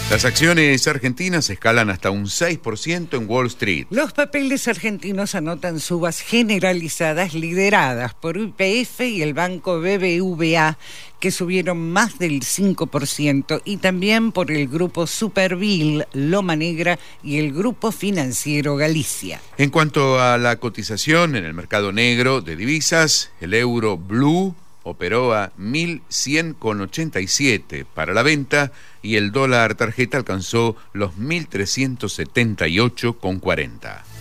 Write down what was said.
Las acciones argentinas escalan hasta un 6% en Wall Street. Los papeles argentinos anotan subas generalizadas lideradas por YPF y el banco BBVA, que subieron más del 5%, y también por el grupo Superville, Loma Negra y el grupo financiero Galicia. En cuanto a la cotización en el mercado negro de divisas, el euro blue operó a 1.100,87 para la venta y el dólar tarjeta alcanzó los 1.378,40.